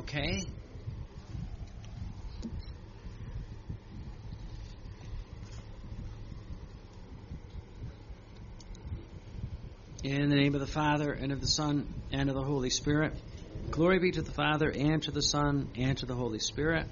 Okay. In the name of the Father, and of the Son, and of the Holy Spirit. Glory be to the Father, and to the Son, and to the Holy Spirit.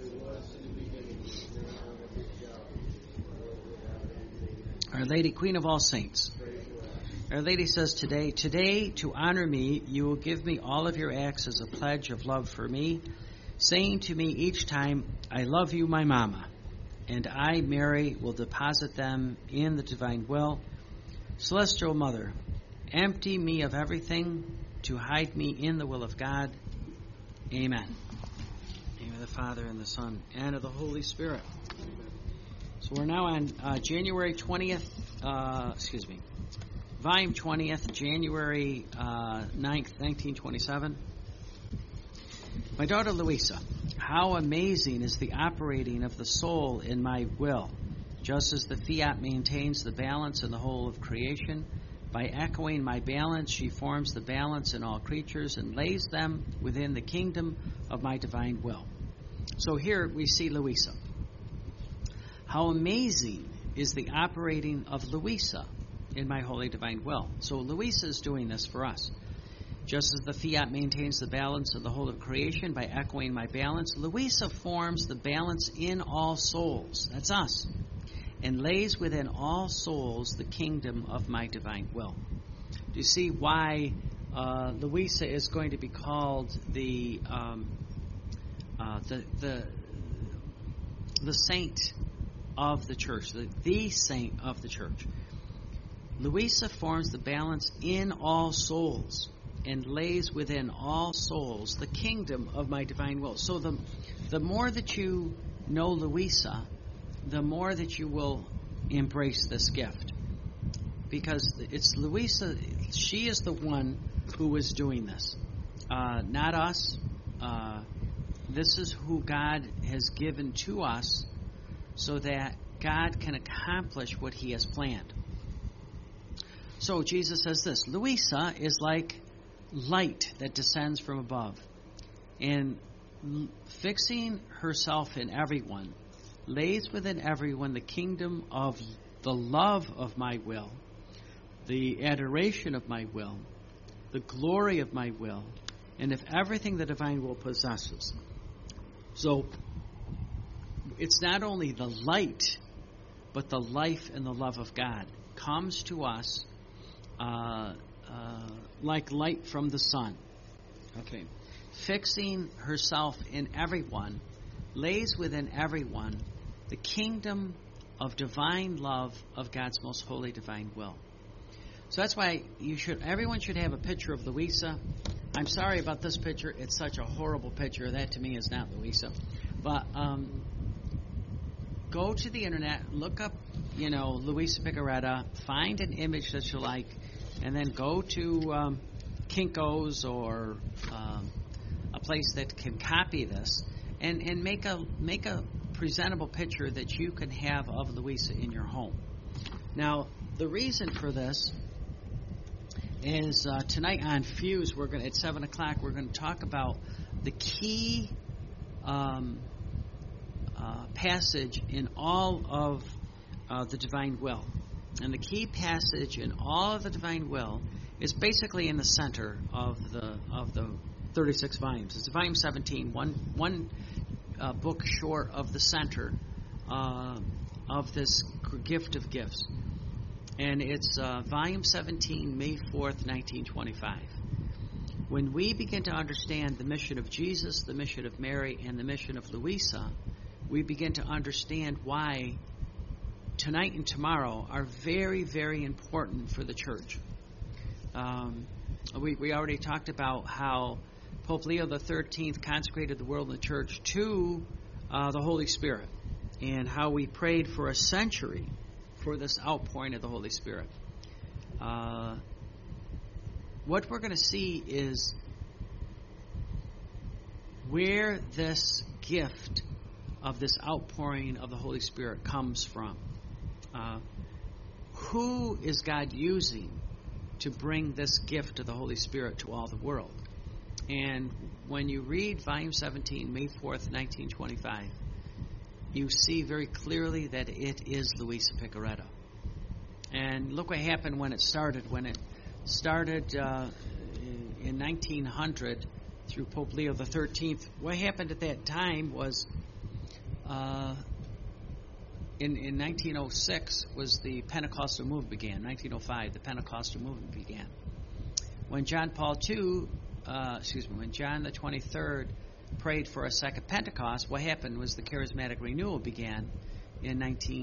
Our Lady, Queen of all saints. Our Lady says today, to honor me, you will give me all of your acts as a pledge of love for me, saying to me each time, I love you, my mama, and I, Mary, will deposit them in the divine will. Celestial Mother, empty me of everything to hide me in the will of God. Amen. In the name of the Father, and the Son, and of the Holy Spirit. So we're now on January 20th, Volume 20th, January 9th, 1927. My daughter Louisa, how amazing is the operating of the soul in my will, just as the fiat maintains the balance in the whole of creation. By echoing my balance, she forms the balance in all creatures and lays them within the kingdom of my divine will. So here we see Louisa. How amazing is the operating of Louisa in my holy divine will. So Louisa is doing this for us. Just as the fiat maintains the balance of the whole of creation by echoing my balance, Louisa forms the balance in all souls. That's us. And lays within all souls the kingdom of my divine will. Do you see why Louisa is going to be called the saint of the church, the saint of the church? Louisa forms the balance in all souls and lays within all souls the kingdom of my divine will. So the more that you know Louisa, the more that you will embrace this gift. Because it's Louisa, she is the one who is doing this. Not us. This is who God has given to us so that God can accomplish what he has planned. So Jesus says this, Louisa is like light that descends from above, and fixing herself in everyone, lays within everyone the kingdom of the love of my will, the adoration of my will, the glory of my will, and of everything the divine will possesses. So it's not only the light, but the life and the love of God comes to us like light from the sun. Okay. Fixing herself in everyone, lays within everyone the kingdom of divine love of God's most holy divine will. So that's why everyone should have a picture of Louisa. I'm sorry about this picture. It's such a horrible picture. That to me is not Louisa. But go to the internet, look up, Louisa Picaretta, find an image that you like, and then go to Kinko's or a place that can copy this and make a presentable picture that you can have of Louisa in your home. Now, the reason for this is tonight on Fuse, at 7 o'clock, we're going to talk about the key passage in all of the divine will. And the key passage in all of the divine will is basically in the center of the 36 volumes. It's volume 17, one book short of the center of this gift of gifts. And it's volume 17, May 4th, 1925. When we begin to understand the mission of Jesus, the mission of Mary, and the mission of Louisa, we begin to understand why tonight and tomorrow are very, very important for the church. We already talked about how Pope Leo XIII consecrated the world and the church to the Holy Spirit, and how we prayed for a century for this outpouring of the Holy Spirit. What we're going to see is where this gift of this outpouring of the Holy Spirit comes from. Who is God using to bring this gift of the Holy Spirit to all the world? And when you read Volume 17, May 4th, 1925, you see very clearly that it is Luisa Picaretta. And look what happened when it started. When it started in 1900 through Pope Leo XIII, what happened at that time was in 1906 was the Pentecostal movement began. 1905, the Pentecostal movement began. When John the 23rd prayed for a second Pentecost, what happened was the charismatic renewal began in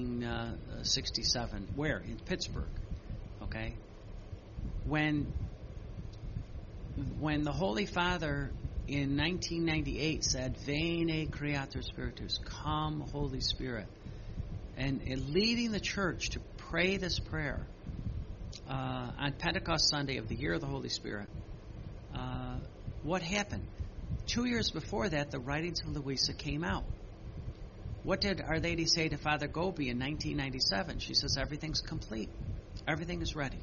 1967. Where? In Pittsburgh. Okay? When the Holy Father in 1998 said, Veni Creator Spiritus, come Holy Spirit, and leading the church to pray this prayer on Pentecost Sunday of the year of the Holy Spirit, what happened? 2 years before that, the writings of Luisa came out. What did Our Lady say to Father Gobi in 1997? She says, everything's complete. Everything is ready.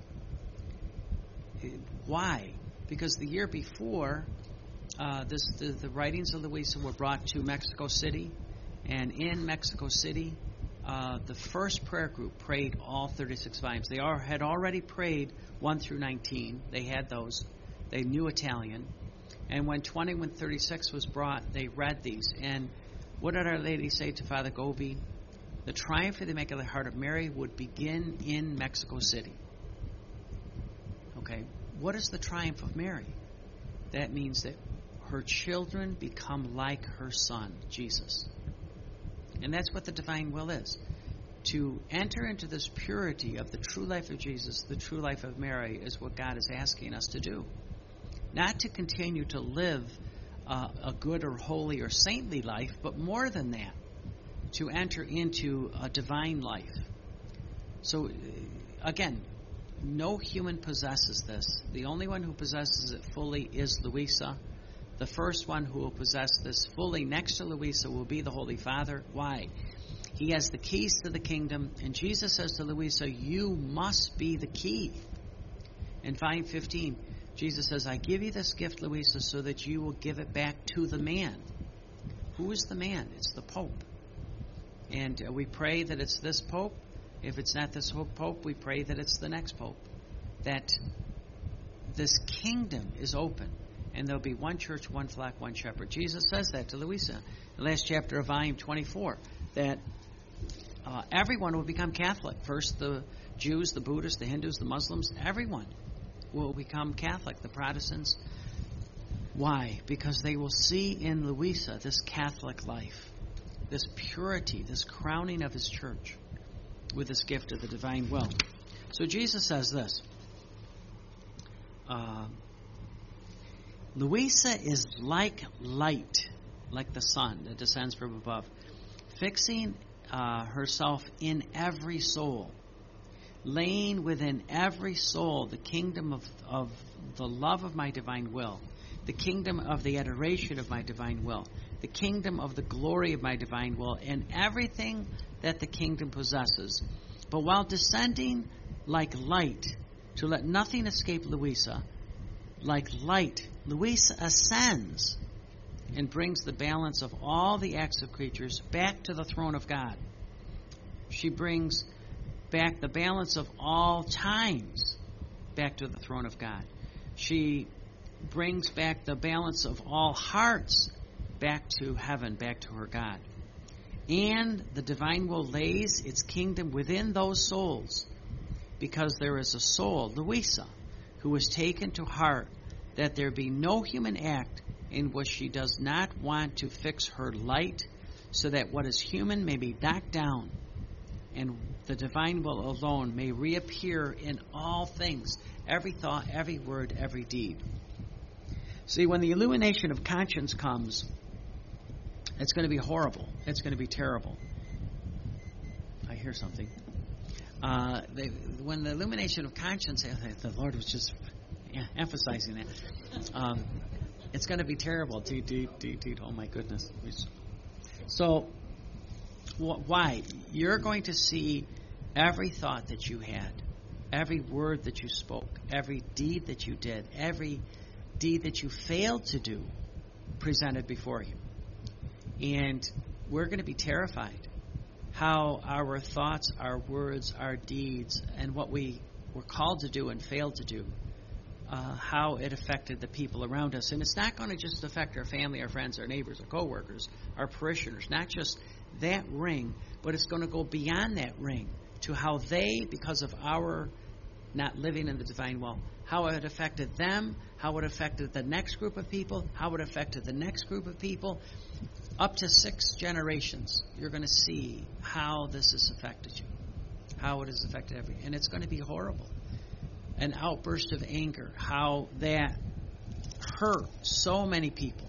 Why? Because the year before, the writings of Luisa were brought to Mexico City, and in Mexico City, the first prayer group prayed all 36 volumes. They had already prayed 1 through 19. They had those. They knew Italian. And when 2136 was brought, they read these. And what did Our Lady say to Father Gobi? The triumph of the Immaculate Heart of Mary would begin in Mexico City. Okay, what is the triumph of Mary? That means that her children become like her Son, Jesus. And that's what the divine will is. To enter into this purity of the true life of Jesus, the true life of Mary, is what God is asking us to do. Not to continue to live a good or holy or saintly life, but more than that, to enter into a divine life. So, again, no human possesses this. The only one who possesses it fully is Luisa. The first one who will possess this fully next to Luisa will be the Holy Father. Why? He has the keys to the kingdom, and Jesus says to Luisa, you must be the key. In volume 15, Jesus says, I give you this gift, Luisa, so that you will give it back to the man. Who is the man? It's the Pope. And we pray that it's this Pope. If it's not this Pope, we pray that it's the next Pope. That this kingdom is open, and there'll be one church, one flock, one shepherd. Jesus says that to Luisa. The last chapter of volume 24, that everyone will become Catholic. First the Jews, the Buddhists, the Hindus, the Muslims, everyone will become Catholic, the Protestants. Why? Because they will see in Luisa this Catholic life, this purity, this crowning of his church with this gift of the divine will. So Jesus says this, Luisa is like light, like the sun that descends from above, fixing herself in every soul, laying within every soul the kingdom of the love of my divine will, the kingdom of the adoration of my divine will, the kingdom of the glory of my divine will, and everything that the kingdom possesses. But while descending like light, to let nothing escape Luisa, like light, Luisa ascends and brings the balance of all the acts of creatures back to the throne of God. She brings back the balance of all times back to the throne of God. She brings back the balance of all hearts back to heaven, back to her God. And the divine will lays its kingdom within those souls, because there is a soul, Luisa, who is taken to heart that there be no human act in which she does not want to fix her light, so that what is human may be knocked down, and the divine will alone may reappear in all things, every thought, every word, every deed. See, when the illumination of conscience comes, it's going to be horrible. It's going to be terrible. I hear something. When the illumination of conscience, the Lord was just emphasizing that. It's going to be terrible. Oh my goodness. So, why? You're going to see every thought that you had, every word that you spoke, every deed that you did, every deed that you failed to do presented before you. And we're going to be terrified how our thoughts, our words, our deeds, and what we were called to do and failed to do, how it affected the people around us. And it's not going to just affect our family, our friends, our neighbors, our coworkers, our parishioners, not just that ring, but it's going to go beyond that ring to how they, because of our not living in the divine will, how it affected them, how it affected the next group of people, how it affected the next group of people. Up to 6 generations, you're going to see how this has affected you, how it has affected everyone. And it's going to be horrible. An outburst of anger, how that hurt so many people.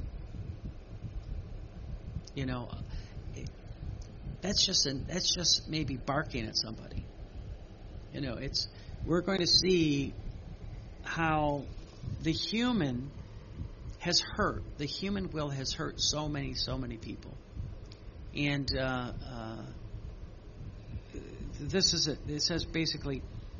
You know, that's just maybe barking at somebody. You know, we're going to see how the human has hurt. The human will has hurt so many people. And this is it. It says basically,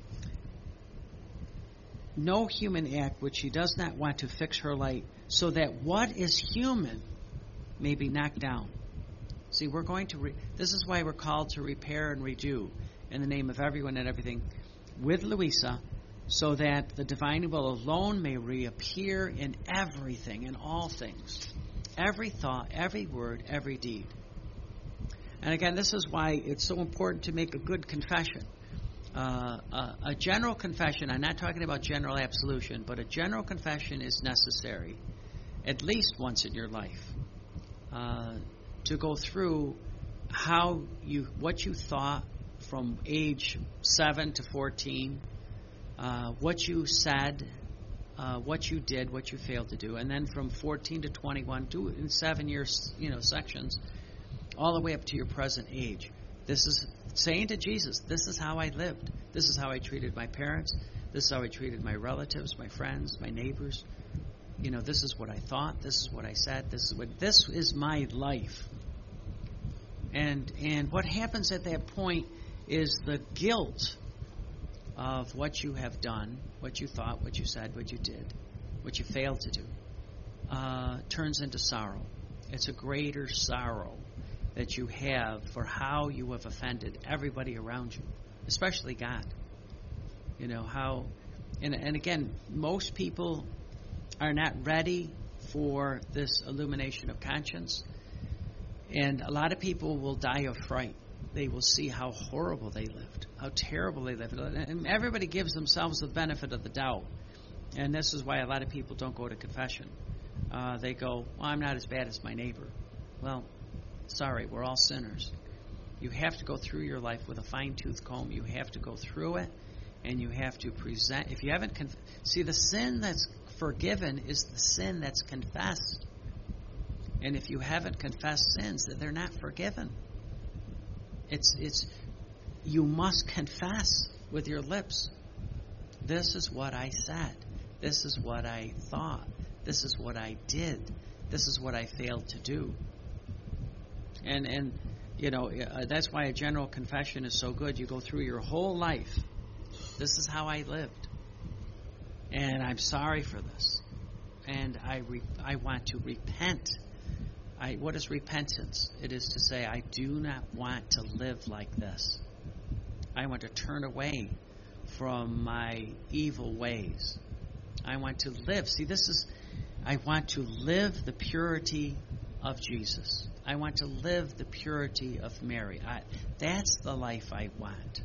no human act which she does not want to fix her light, so that what is human may be knocked down. See, we're going to. This is why we're called to repair and redo in the name of everyone and everything with Louisa, so that the divine will alone may reappear in everything, in all things, every thought, every word, every deed. And again, this is why it's so important to make a good confession. A general confession, I'm not talking about general absolution, but a general confession is necessary at least once in your life to go through what you thought from age 7 to 14, what you said, what you did, what you failed to do, and then from 14 to 21, do it in 7 years, sections, all the way up to your present age. This is saying to Jesus, this is how I lived. This is how I treated my parents. This is how I treated my relatives, my friends, my neighbors. This is what I thought. This is what I said. This is my life. And what happens at that point is the guilt of what you have done, what you thought, what you said, what you did, what you failed to do, turns into sorrow. It's a greater sorrow that you have for how you have offended everybody around you, especially God. And again, most people are not ready for this illumination of conscience, and a lot of people will die of fright. They will see how horrible they lived, how terrible they lived. And everybody gives themselves the benefit of the doubt. And this is why a lot of people don't go to confession. They go, well, I'm not as bad as my neighbor. Well, sorry, we're all sinners. You have to go through your life with a fine-tooth comb. You have to go through it, and you have to present. If you haven't see, the sin that's forgiven is the sin that's confessed. And if you haven't confessed sins, then they're not forgiven. It's you must confess with your lips. This is what I said. This is what I thought. This is what I did. This is what I failed to do. And that's why a general confession is so good. You go through your whole life. This is how I lived, and I'm sorry for this, and I want to repent. What is repentance? It is to say, I do not want to live like this. I want to turn away from my evil ways. I want to live. See, I want to live the purity of Jesus. I want to live the purity of Mary. That's the life I want.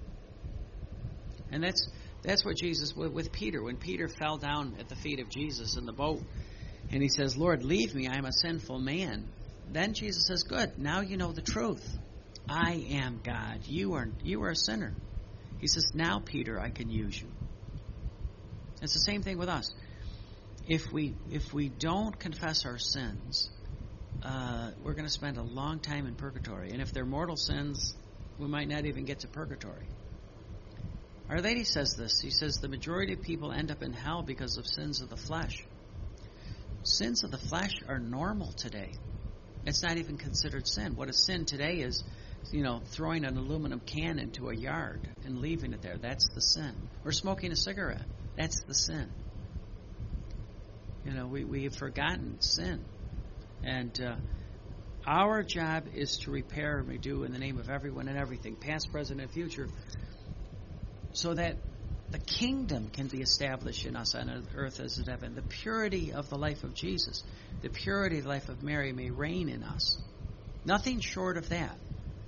And that's what Jesus, with Peter, when Peter fell down at the feet of Jesus in the boat, and he says, Lord, leave me, I'm a sinful man. Then Jesus says, good, now you know the truth. I am God. You are a sinner. He says, now, Peter, I can use you. It's the same thing with us. If we don't confess our sins, we're going to spend a long time in purgatory. And if they're mortal sins, we might not even get to purgatory. Our Lady says this. She says the majority of people end up in hell because of sins of the flesh. Sins of the flesh are normal today. It's not even considered sin. What a sin today is, throwing an aluminum can into a yard and leaving it there. That's the sin. Or smoking a cigarette. That's the sin. We have forgotten sin. And our job is to repair and redo in the name of everyone and everything, past, present, and future, so that the kingdom can be established in us on earth as in heaven. The purity of the life of Jesus, the purity of the life of Mary may reign in us. Nothing short of that.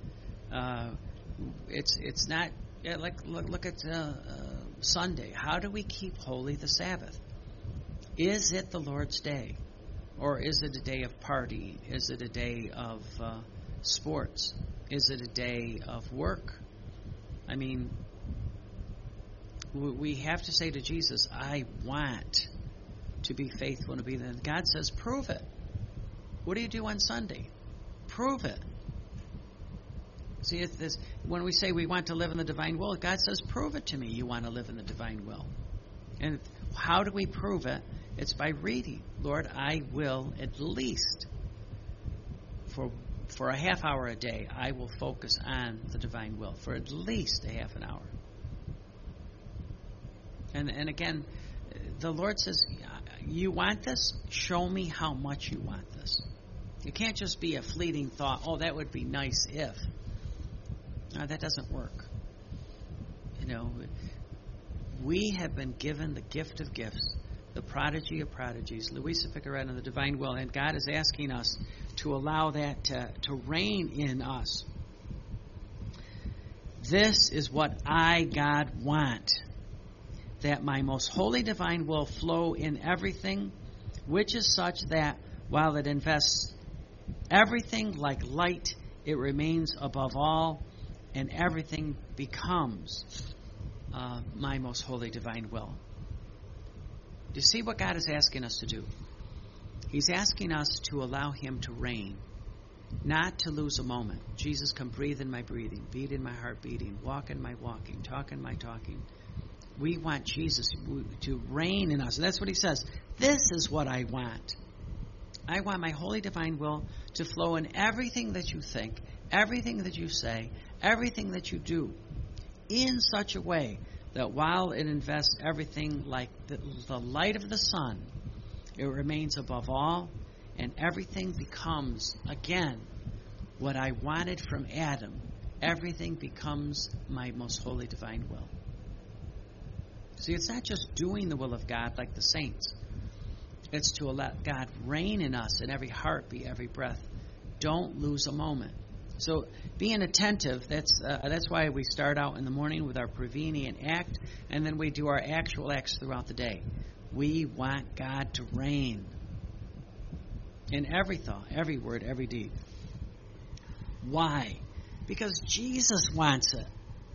It's not look at Sunday. How do we keep holy the Sabbath? Is it the Lord's day? Or is it a day of partying? Is it a day of sports? Is it a day of work? I mean, we have to say to Jesus, I want to be faithful and obedient. God says, prove it. What do you do on Sunday? Prove it. See, when we say we want to live in the divine will, God says, prove it to me you want to live in the divine will. And how do we prove it? It's by reading. Lord, I will at least, for a half hour a day, I will focus on the divine will for at least a half an hour. And again, the Lord says, you want this? Show me how much you want this. It can't just be a fleeting thought, oh, that would be nice if. No, that doesn't work. We have been given the gift of gifts, the prodigy of prodigies, Louisa Picaretta, and the divine will, and God is asking us to allow that to reign in us. This is what I, God, want, that my most holy divine will flow in everything, which is such that while it invests everything like light, it remains above all, and everything becomes my most holy divine will. Do you see what God is asking us to do? He's asking us to allow Him to reign, not to lose a moment. Jesus, come breathe in my breathing, beat in my heart beating, walk in my walking, talk in my talking. We want Jesus to reign in us. And that's what He says. This is what I want. I want my holy divine will to flow in everything that you think, everything that you say, everything that you do, in such a way that while it invests everything like the light of the sun, it remains above all, and everything becomes, again, what I wanted from Adam. Everything becomes my most holy divine will. See, it's not just doing the will of God like the saints. It's to let God reign in us in every heartbeat, every breath. Don't lose a moment. So being attentive, that's why we start out in the morning with our prevenient act, and then we do our actual acts throughout the day. We want God to reign in every thought, every word, every deed. Why? Because Jesus wants it.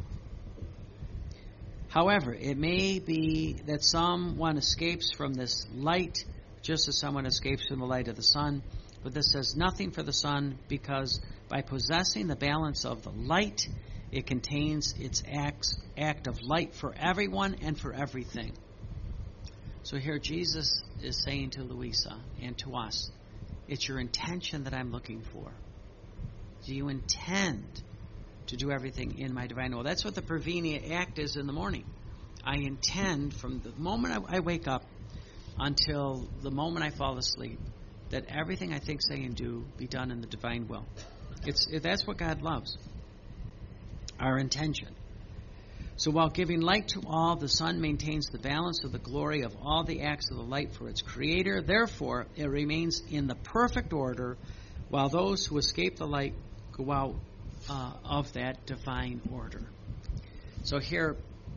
However, it may be that someone escapes from this light, just as someone escapes from the light of the sun. But this says nothing for the sun, because by possessing the balance of the light, it contains its act of light for everyone and for everything. So here Jesus is saying to Louisa and to us, it's your intention that I'm looking for. Do you intend to do everything in my divine will? That's what the prevenient act is in the morning. I intend from the moment I wake up until the moment I fall asleep that everything I think, say, and do be done in the divine will. That's what God loves, our intention. So while giving light to all, the sun maintains the balance of the glory of all the acts of the light for its creator. Therefore, it remains in the perfect order, while those who escape the light go out of that divine order. So here,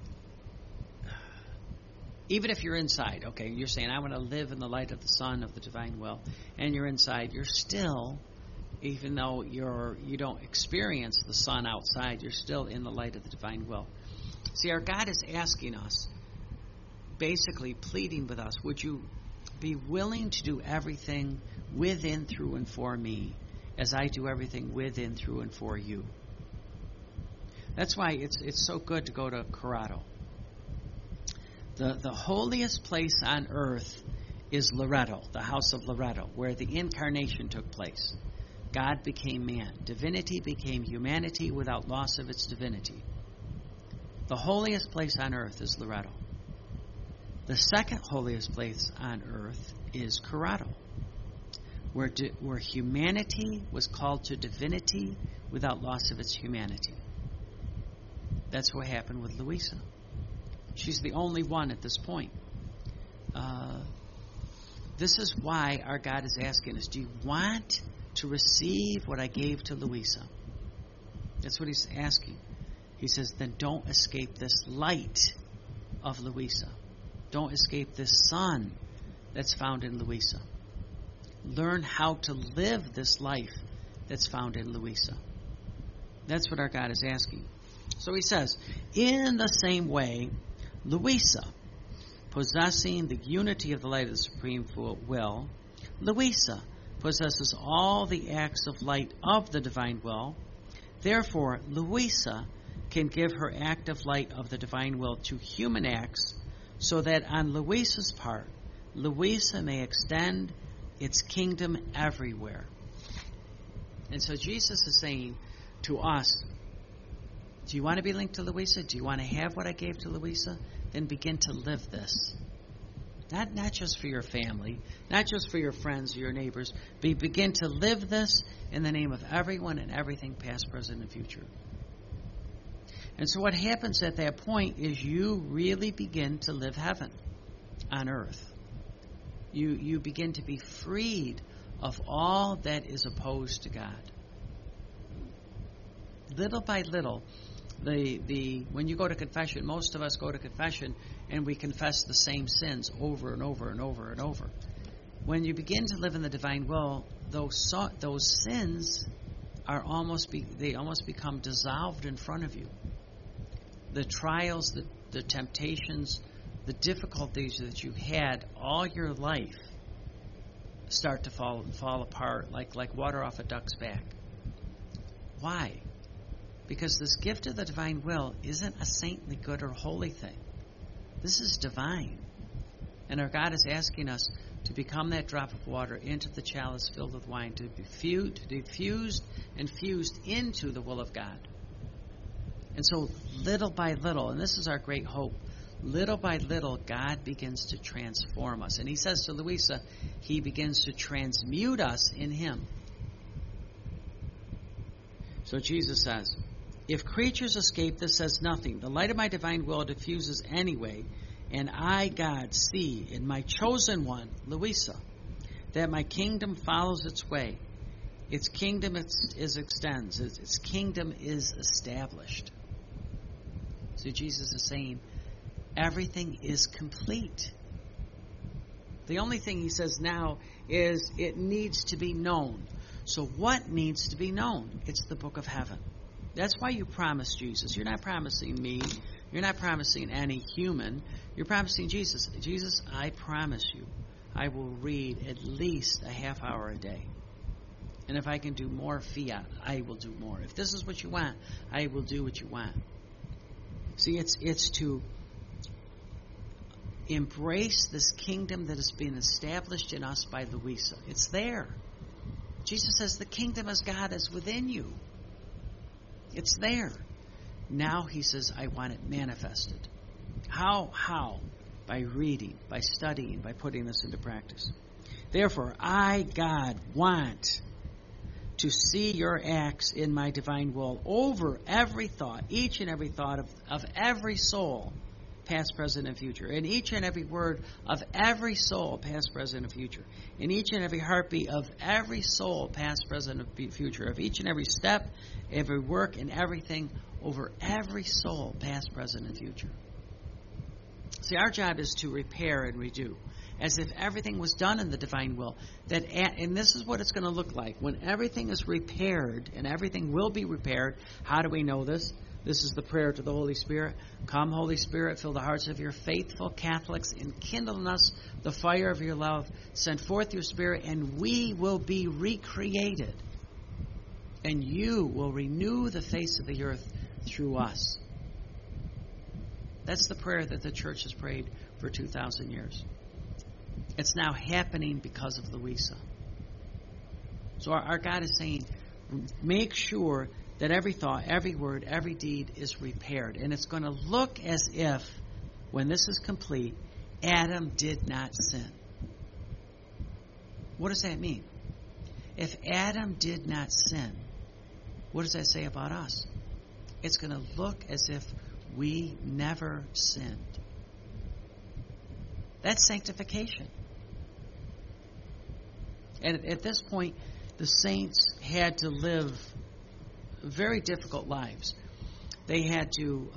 even if you're inside, okay, you're saying, I want to live in the light of the sun of the divine will, and you're inside, you're still, even though you don't experience the sun outside, you're still in the light of the divine will. See, our God is asking us, basically pleading with us, would you be willing to do everything within, through, and for me, as I do everything within, through, and for you? That's why it's so good to go to Corrado. The holiest place on earth is Loretto, the house of Loretto, where the incarnation took place. God became man. Divinity became humanity without loss of its divinity. The holiest place on earth is Loretto. The second holiest place on earth is Corrado, where humanity was called to divinity without loss of its humanity. That's what happened with Louisa. She's the only one at this point. This is why our God is asking us, do you want to receive what I gave to Louisa? That's what he's asking. He says, then don't escape this light of Louisa. Don't escape this sun that's found in Louisa. Learn how to live this life that's found in Louisa. That's what our God is asking. So he says, in the same way, Louisa, possessing the unity of the light of the supreme will, Louisa possesses all the acts of light of the divine will. Therefore, Louisa can give her act of light of the divine will to human acts, so that on Louisa's part, Louisa may extend its kingdom everywhere. And so Jesus is saying to us, do you want to be linked to Louisa? Do you want to have what I gave to Louisa? Then begin to live this. Not just for your family, not just for your friends or your neighbors, but begin to live this in the name of everyone and everything, past, present, and future. And so what happens at that point is you really begin to live heaven on earth. You begin to be freed of all that is opposed to God. Little by little, when you go to confession, most of us go to confession and we confess the same sins over and over and over and over. When you begin to live in the divine will, those sins are almost become dissolved in front of you. The trials, the temptations, the difficulties that you've had all your life start to fall apart like water off a duck's back. Why? Because this gift of the divine will isn't a saintly, good, or holy thing. This is divine. And our God is asking us to become that drop of water into the chalice filled with wine, to be diffused and fused into the will of God. And so little by little, and this is our great hope, little by little, God begins to transform us. And he says to Louisa, he begins to transmute us in him. So Jesus says, if creatures escape, this says nothing. The light of my divine will diffuses anyway, and I, God, see in my chosen one, Louisa, that my kingdom follows its way. Its kingdom extends. Its kingdom is established. So Jesus is saying, everything is complete. The only thing he says now is it needs to be known. So what needs to be known? It's the book of heaven. That's why you promise Jesus. You're not promising me. You're not promising any human. You're promising Jesus. Jesus, I promise you, I will read at least a half hour a day. And if I can do more fiat, I will do more. If this is what you want, I will do what you want. See, it's to embrace this kingdom that has been established in us by Louisa. It's there. Jesus says the kingdom of God is within you. It's there. Now he says, I want it manifested. How? By reading, by studying, by putting this into practice. Therefore, I, God, want to see your acts in my divine will over every thought, each and every thought of every soul, past, present, and future, and each and every word of every soul, past, present, and future, in each and every heartbeat of every soul, past, present, and future, of each and every step, every work, and everything over every soul, past, present, and future. See, our job is to repair and redo, as if everything was done in the divine will. And this is what it's going to look like. When everything is repaired, and everything will be repaired, how do we know this? This is the prayer to the Holy Spirit. Come, Holy Spirit, fill the hearts of your faithful Catholics, and kindle in us the fire of your love. Send forth your Spirit, and we will be recreated. And you will renew the face of the earth through us. That's the prayer that the church has prayed for 2,000 years. It's now happening because of Louisa. So our God is saying, make sure that every thought, every word, every deed is repaired. And it's going to look as if, when this is complete, Adam did not sin. What does that mean? If Adam did not sin, what does that say about us? It's going to look as if we never sinned. That's sanctification. And at this point, the saints had to live very difficult lives. They had to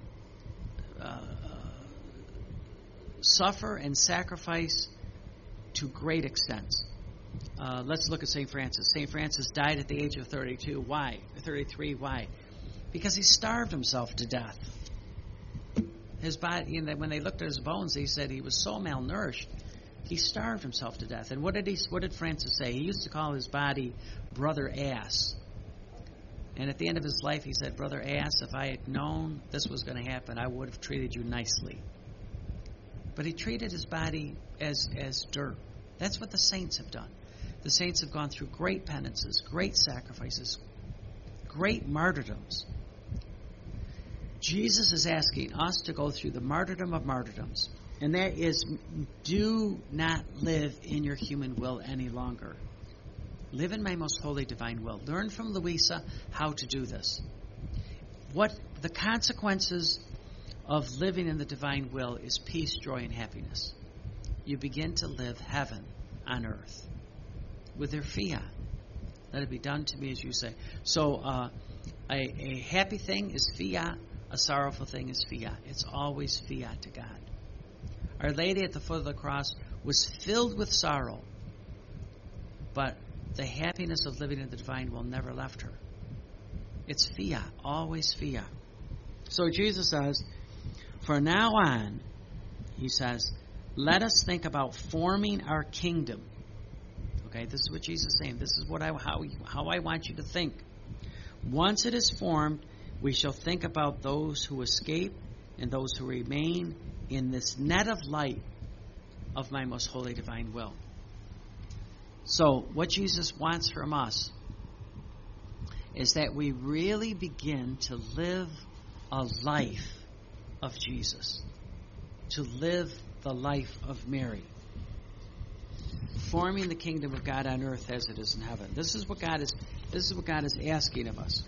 suffer and sacrifice to great extents. Let's look at St. Francis. St. Francis died at the age of 32. Why? 33. Why? Because he starved himself to death. His body, when they looked at his bones, they said he was so malnourished, he starved himself to death. And what did Francis say? He used to call his body Brother Ass. And at the end of his life, he said, Brother Ass, if I had known this was going to happen, I would have treated you nicely. But he treated his body as dirt. That's what the saints have done. The saints have gone through great penances, great sacrifices, great martyrdoms. Jesus is asking us to go through the martyrdom of martyrdoms. And that is, do not live in your human will any longer. Live in my most holy divine will. Learn from Louisa how to do this. What the consequences of living in the divine will is peace, joy, and happiness. You begin to live heaven on earth with their fiat. Let it be done to me as you say. So a happy thing is fiat. A sorrowful thing is fiat. It's always fiat to God. Our Lady at the foot of the cross was filled with sorrow, but the happiness of living in the divine will never left her. It's fiat, always fiat. So Jesus says, for now on, he says, let us think about forming our kingdom. Okay, this is what Jesus is saying. This is how I want you to think. Once it is formed, we shall think about those who escape and those who remain in this net of light of my most holy divine will. So what Jesus wants from us is that we really begin to live a life of Jesus, to live the life of Mary, forming the kingdom of God on earth as it is in heaven. This is what God is asking of us.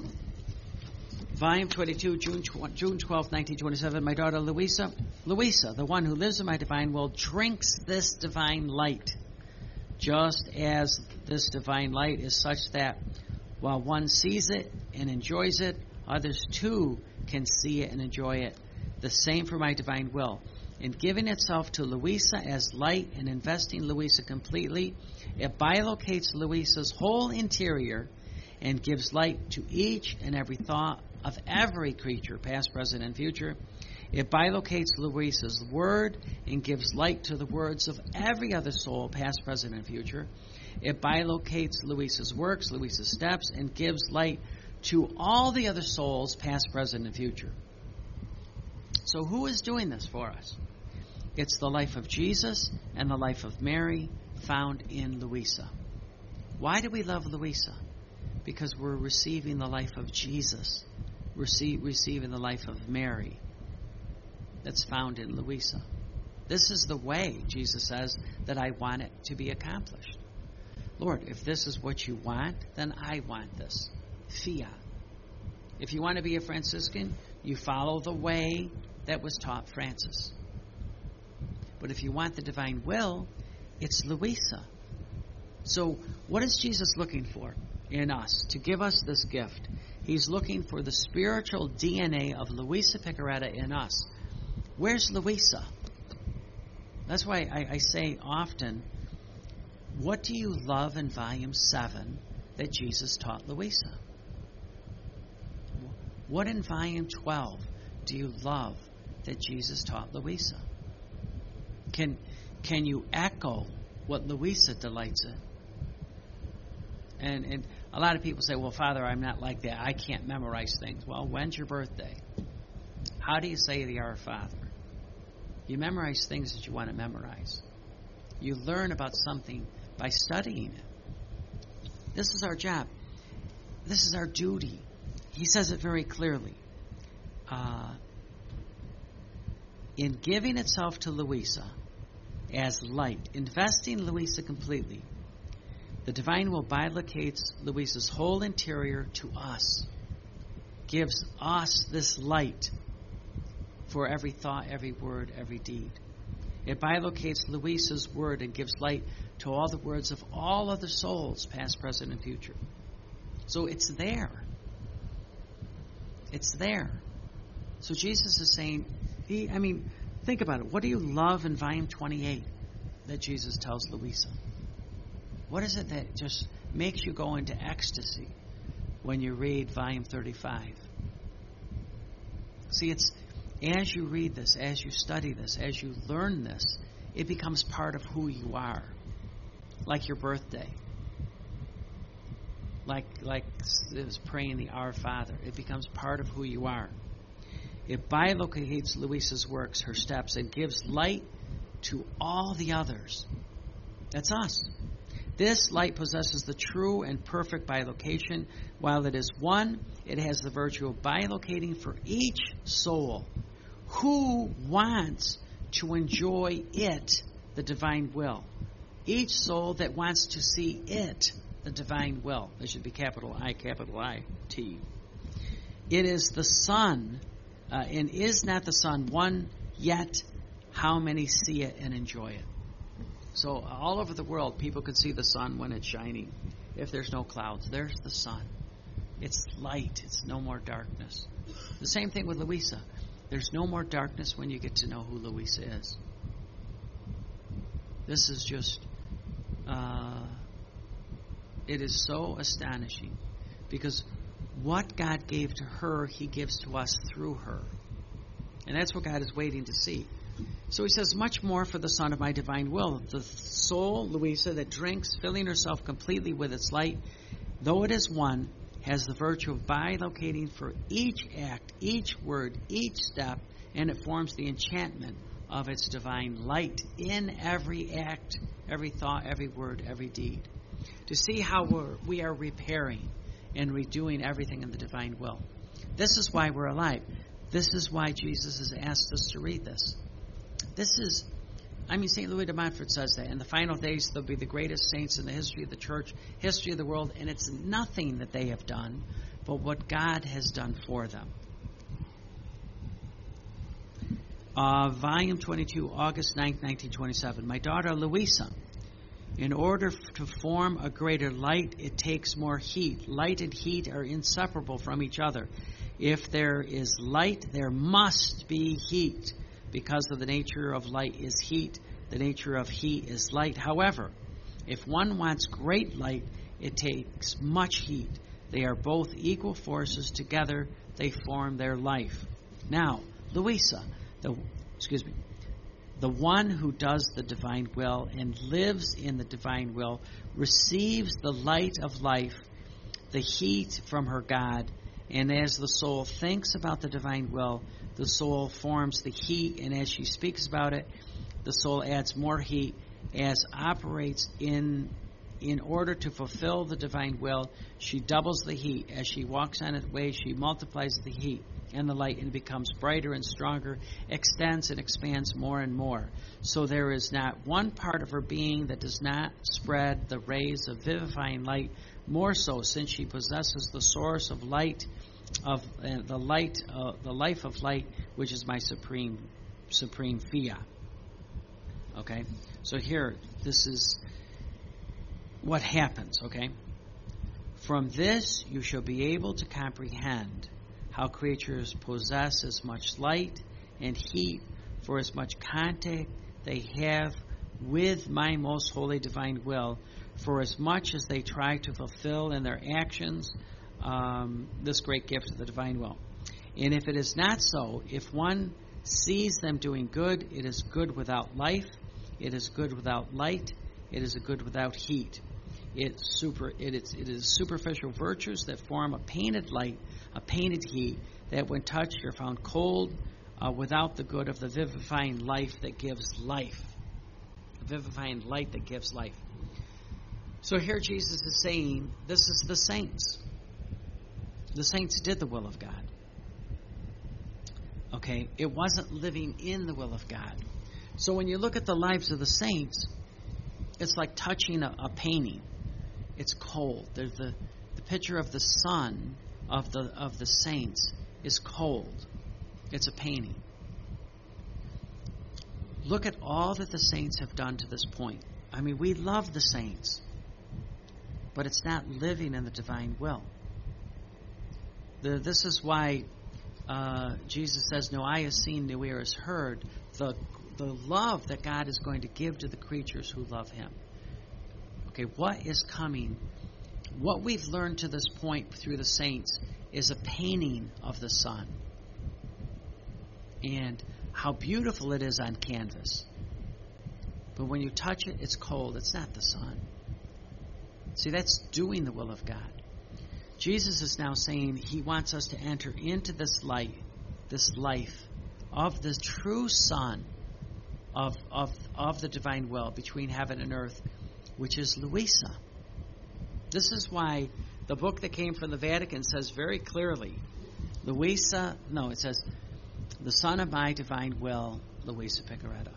Volume 22, June 12, 1927. My daughter Louisa, the one who lives in my divine will, drinks this divine light, just as this divine light is such that while one sees it and enjoys it, others too can see it and enjoy it. The same for my divine will. In giving itself to Louisa as light and investing Louisa completely, it bilocates Louisa's whole interior and gives light to each and every thought of every creature, past, present, and future. It bilocates Louisa's word and gives light to the words of every other soul, past, present, and future. It bilocates Louisa's works, Louisa's steps, and gives light to all the other souls, past, present, and future. So who is doing this for us? It's the life of Jesus and the life of Mary found in Louisa. Why do we love Louisa? Because we're receiving the life of Jesus, receiving the life of Mary that's found in Louisa. This is the way, Jesus says, that I want it to be accomplished. Lord, if this is what you want, then I want this. Fiat. If you want to be a Franciscan, you follow the way that was taught Francis. But if you want the divine will, it's Louisa. So what is Jesus looking for in us to give us this gift? He's looking for the spiritual DNA of Louisa Picaretta in us. Where's Louisa? That's why I say often, what do you love in Volume 7 that Jesus taught Louisa? What in Volume 12 do you love that Jesus taught Louisa? Can you echo what Louisa delights in? And a lot of people say, well, Father, I'm not like that. I can't memorize things. Well, when's your birthday? How do you say the Our Father? You memorize things that you want to memorize. You learn about something by studying it. This is our job. This is our duty. He says it very clearly. in giving itself to Louisa as light, investing Louisa completely, the divine will bilocates Louisa's whole interior to us, gives us this light for every thought, every word, every deed. It bilocates Louisa's word and gives light to all the words of all other souls, past, present, and future. So it's there. It's there. So Jesus is saying, think about it. What do you love in volume 28 that Jesus tells Louisa? What is it that just makes you go into ecstasy when you read volume 35? See, it's as you read this, as you study this, as you learn this, it becomes part of who you are. Like your birthday. Like it was praying the Our Father. It becomes part of who you are. It bilocates Louisa's works, her steps, and gives light to all the others. That's us. This light possesses the true and perfect bilocation. While it is one, it has the virtue of bilocating for each soul who wants to enjoy it, the divine will. Each soul that wants to see it, the divine will. There should be capital I, T. It is the sun, and is not the sun one, yet how many see it and enjoy it? So all over the world, people can see the sun when it's shining. If there's no clouds, there's the sun. It's light. It's no more darkness. The same thing with Louisa. There's no more darkness when you get to know who Louisa is. This is just, it is so astonishing, because what God gave to her, He gives to us through her. And that's what God is waiting to see. So He says, much more for the Son of my divine will. The soul, Louisa, that drinks, filling herself completely with its light, though it is one, has the virtue of bilocating for each act, each word, each step, and it forms the enchantment of its divine light in every act, every thought, every word, every deed. To see how we are repairing and redoing everything in the divine will. This is why we're alive. This is why Jesus has asked us to read this. St. Louis de Montfort says that in the final days there'll be the greatest saints in the history of the church, history of the world, and it's nothing that they have done, but what God has done for them. Volume 22, August 9th, 1927. My daughter Louisa, in order to form a greater light, it takes more heat. Light and heat are inseparable from each other. If there is light, there must be heat. Because of the nature of light is heat, the nature of heat is light. However, if one wants great light, it takes much heat. They are both equal forces. Together, they form their life. Now, Louisa, the one who does the divine will and lives in the divine will, receives the light of life, the heat from her God, and as the soul thinks about the divine will, the soul forms the heat, and as she speaks about it, the soul adds more heat, as operates in order to fulfill the divine will. She doubles the heat. As she walks on its way, she multiplies the heat and the light and becomes brighter and stronger, extends and expands more and more. So there is not one part of her being that does not spread the rays of vivifying light, more so since she possesses the source of light, of the life of light, which is my supreme fiat. Okay, so here, this is what happens. Okay, from this you shall be able to comprehend how creatures possess as much light and heat for as much contact they have with my most holy divine will, for as much as they try to fulfill in their actions this great gift of the divine will. And if it is not so, if one sees them doing good, it is good without life, it is good without light, it is a good without heat. It is superficial virtues that form a painted light, a painted heat, that when touched are found cold, without the good of the vivifying life that gives life. The vivifying light that gives life. So here Jesus is saying, this is the saints. The saints did the will of God. Okay? It wasn't living in the will of God. So when you look at the lives of the saints, it's like touching a painting. It's cold. There's the picture of the sun of the saints is cold. It's a painting. Look at all that the saints have done to this point. I mean, we love the saints, but it's not living in the divine will. This is why Jesus says, "No eye has seen, no ear has heard," the love that God is going to give to the creatures who love Him. Okay, what is coming? What we've learned to this point through the saints is a painting of the sun. And how beautiful it is on canvas. But when you touch it, it's cold. It's not the sun. See, that's doing the will of God. Jesus is now saying He wants us to enter into this light, this life of the true Son of the divine will between heaven and earth, which is Louisa. This is why the book that came from the Vatican says very clearly, it says, "The Son of my divine will, Louisa Piccarreta."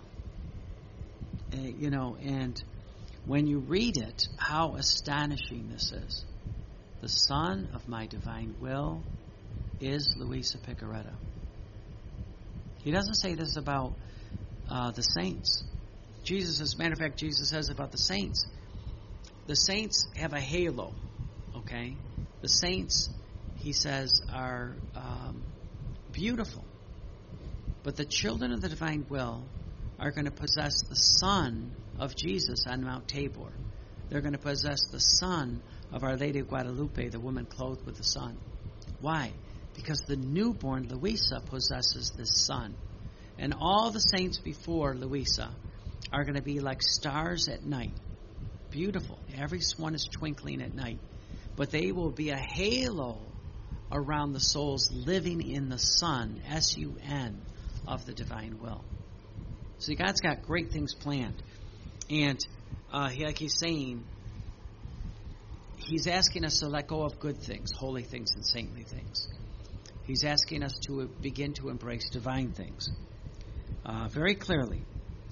And when you read it, how astonishing this is. The Son of my divine will is Louisa Piccarreta. He doesn't say this about the saints. As a matter of fact, Jesus says about the saints have a halo, okay? The saints, He says, are beautiful. But the children of the divine will are going to possess the Son of Jesus on Mount Tabor. They're going to possess the Son of Our Lady of Guadalupe, the woman clothed with the sun. Why? Because the newborn Louisa possesses this Son. And all the saints before Louisa are going to be like stars at night. Beautiful. Every one is twinkling at night. But they will be a halo around the souls living in the Sun, S-U-N, of the divine will. See, God's got great things planned. And like He's saying, He's asking us to let go of good things, holy things and saintly things. He's asking us to begin to embrace divine things. Very clearly.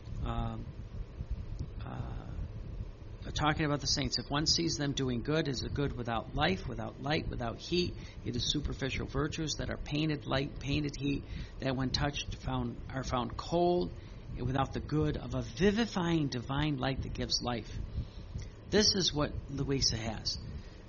Talking about the saints, if one sees them doing good, is it good without life, without light, without heat? It is superficial virtues that are painted light, painted heat, that when touched are found cold, without the good of a vivifying divine light that gives life. This is what Louisa has.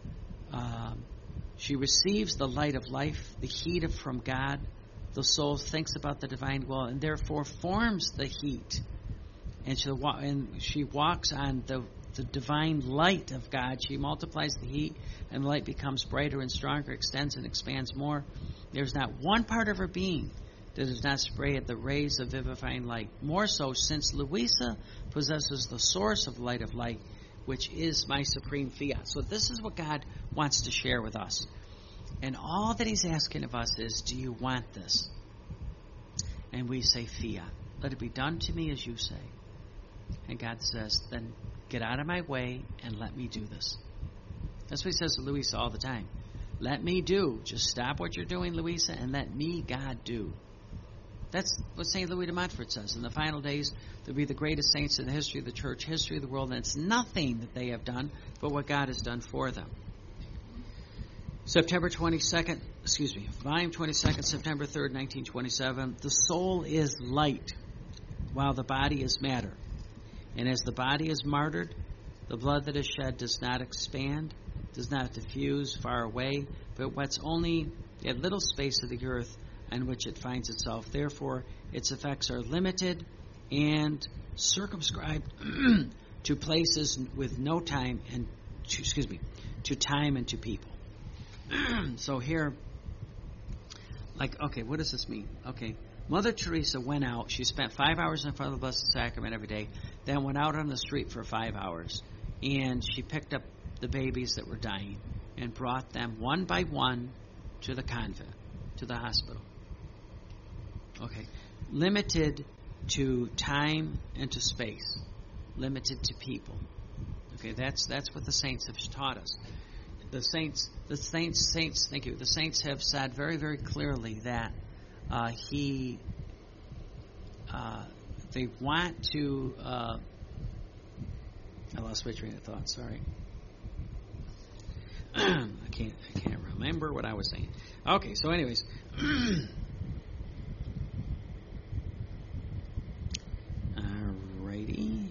She receives the light of life, the heat from God. The soul thinks about the divine will and therefore forms the heat. And she walks on the divine light of God. She multiplies the heat, and the light becomes brighter and stronger, extends and expands more. There's not one part of her being that does not spray at the rays of vivifying light. More so, since Louisa possesses the source of light, which is my supreme fiat. So this is what God wants to share with us. And all that He's asking of us is, do you want this? And we say, fiat. Let it be done to me as you say. And God says, then get out of my way and let me do this. That's what He says to Louisa all the time. Let me do. Just stop what you're doing, Louisa, and let me, God, do. That's what St. Louis de Montfort says. In the final days, there'll be the greatest saints in the history of the church, history of the world, and it's nothing that they have done, but what God has done for them. Volume 22nd, September 3rd, 1927. The soul is light, while the body is matter. And as the body is martyred, the blood that is shed does not expand, does not diffuse far away, but wets only a little space of the earth on which it finds itself. Therefore, its effects are limited and circumscribed to places with no time and to time and to people. So here, what does this mean? Okay, Mother Teresa went out. She spent 5 hours in front of the Blessed Sacrament every day, then went out on the street for 5 hours, and she picked up the babies that were dying and brought them one by one to the convent, to the hospital. Okay, limited to time and to space, limited to people. Okay, that's what the saints have taught us. The saints have said very, very clearly that They want to. I lost my train of thought. Sorry. I can't remember what I was saying. Okay, so anyways. Alrighty.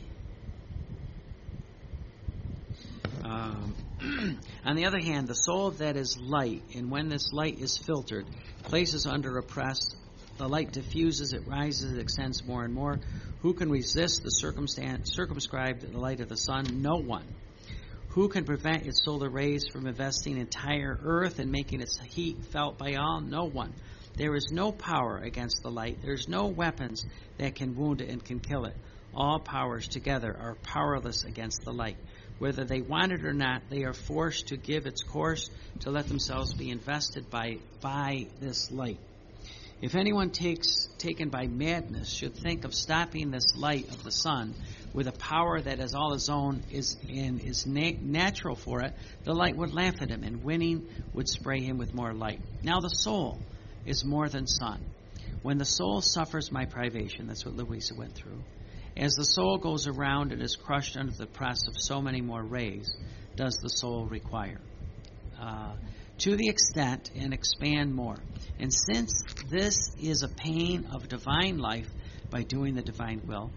On the other hand, the soul that is light, and when this light is filtered, places under a press, the light diffuses, it rises, it extends more and more. Who can resist the circumscribed light of the sun? No one. Who can prevent its solar rays from investing entire earth and making its heat felt by all? No one. There is no power against the light. There's no weapons that can wound it and can kill it. All powers together are powerless against the light. Whether they want it or not, they are forced to give its course, to let themselves be invested by this light. If anyone taken by madness should think of stopping this light of the sun with a power that is all his own is natural for it, the light would laugh at him, and winning would spray him with more light. Now the soul is more than sun. When the soul suffers my privation, that's what Louisa went through, as the soul goes around and is crushed under the press of so many more rays, does the soul require. To the extent and expand more. And since this is a pain of divine life by doing the divine will,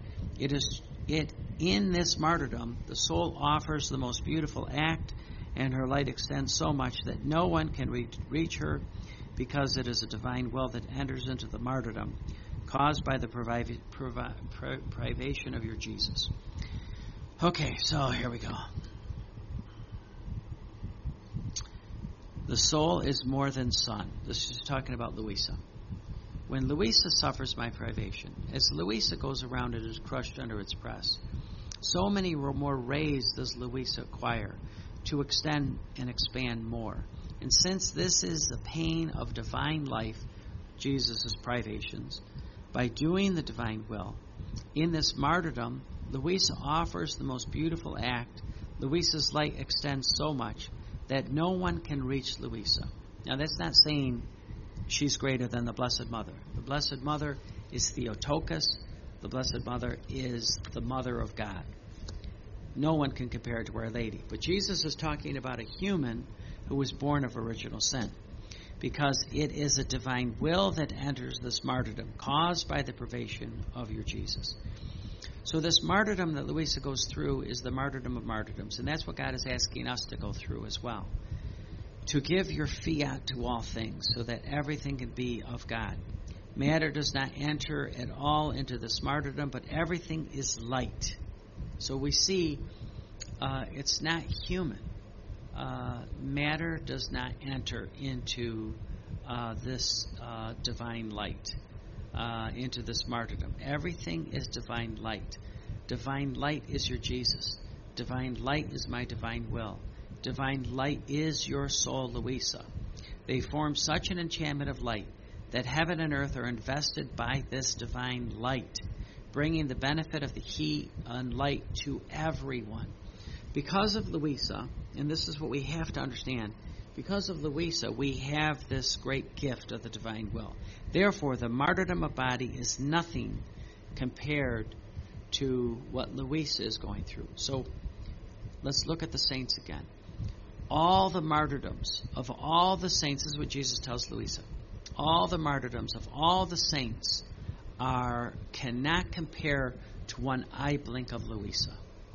in this martyrdom, the soul offers the most beautiful act, and her light extends so much that no one can reach her, because it is a divine will that enters into the martyrdom caused by the privation of your Jesus. Okay, so here we go. The soul is more than sun. This is talking about Louisa. When Louisa suffers my privation, as Louisa goes around and is crushed under its press, so many more rays does Louisa acquire to extend and expand more. And since this is the pain of divine life, Jesus' privations, by doing the divine will, in this martyrdom, Louisa offers the most beautiful act. Louisa's light extends so much that no one can reach Louisa. Now, that's not saying she's greater than the Blessed Mother. The Blessed Mother is Theotokos. The Blessed Mother is the Mother of God. No one can compare to Our Lady. But Jesus is talking about a human who was born of original sin, because it is a divine will that enters this martyrdom caused by the privation of your Jesus. So this martyrdom that Louisa goes through is the martyrdom of martyrdoms, and that's what God is asking us to go through as well. To give your fiat to all things so that everything can be of God. Matter does not enter at all into this martyrdom, but everything is light. So we see it's not human. Matter does not enter into this divine light, into this martyrdom. Everything is divine light. Divine light is your Jesus. Divine light is my divine will. Divine light is your soul, Louisa. They form such an enchantment of light that heaven and earth are invested by this divine light, bringing the benefit of the heat and light to everyone. Because of Louisa, and this is what we have to understand, because of Louisa, we have this great gift of the divine will. Therefore, the martyrdom of body is nothing compared to what Louisa is going through. So, let's look at the saints again. All the martyrdoms of all the saints, this is what Jesus tells Louisa, all the martyrdoms of all the saints cannot compare to one eye blink of Louisa.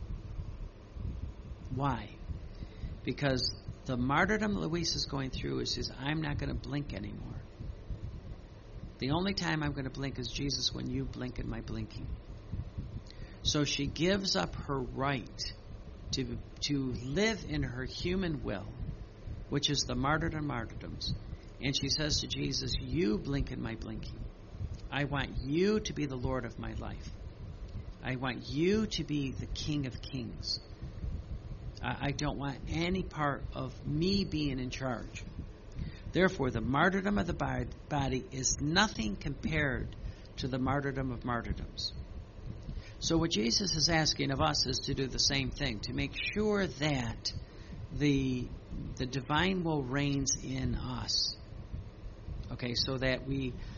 Why? Because the martyrdom Louisa is going through is I'm not going to blink anymore. The only time I'm going to blink is, Jesus, when you blink in my blinking. So she gives up her right to live in her human will, which is the martyrdoms, and she says to Jesus, you blink in my blinking. I want you to be the Lord of my life. I want you to be the King of Kings. I don't want any part of me being in charge. Therefore, the martyrdom of the body is nothing compared to the martyrdom of martyrdoms. So what Jesus is asking of us is to do the same thing, to make sure that the divine will reigns in us. Okay, so that we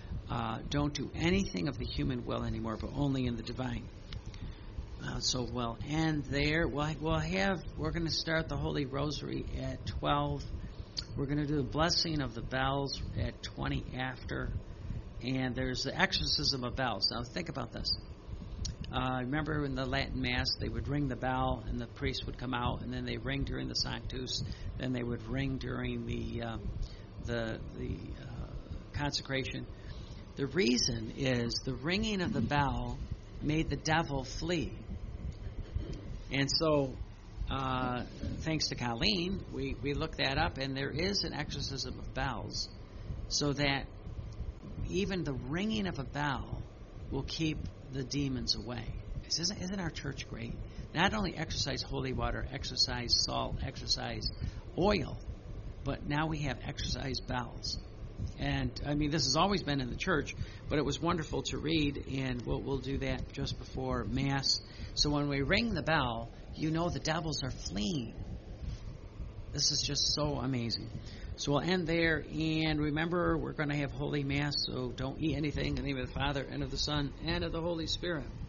don't do anything of the human will anymore, but only in the divine. So we'll end there. We're going to start the Holy Rosary at 12. We're going to do the blessing of the bells at 20 after. And there's the exorcism of bells. Now think about this. Remember in the Latin Mass, they would ring the bell and the priest would come out, and then they ring during the Sanctus, then they would ring during the consecration. The reason is the ringing of the bell made the devil flee. And so, thanks to Colleen, we looked that up, and there is an exorcism of bells, so that even the ringing of a bell will keep the demons away. Isn't our church great? Not only exercise holy water, exercise salt, exercise oil, but now we have exercise bells. And, I mean, this has always been in the church, but it was wonderful to read, and we'll do that just before Mass. So when we ring the bell, you know the devils are fleeing. This is just so amazing. So we'll end there, and remember, we're going to have Holy Mass, so don't eat anything in the name of the Father, and of the Son, and of the Holy Spirit.